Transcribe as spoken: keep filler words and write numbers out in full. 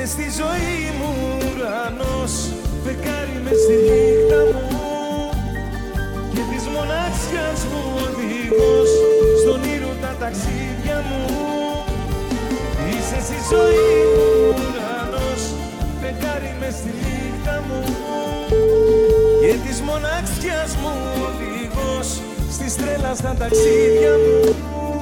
στη ζωή μου ουρανός, φεγγάρι μες στη νύχτα μου και της μοναξιάς μου οδηγός στον ήρω τα ταξίδια μου. Είσαι στη ζωή μου ουρανός, φεγγάρι μες στη νύχτα μου και της μοναξιάς μου οδηγός στις τρέλας τα ταξίδια μου.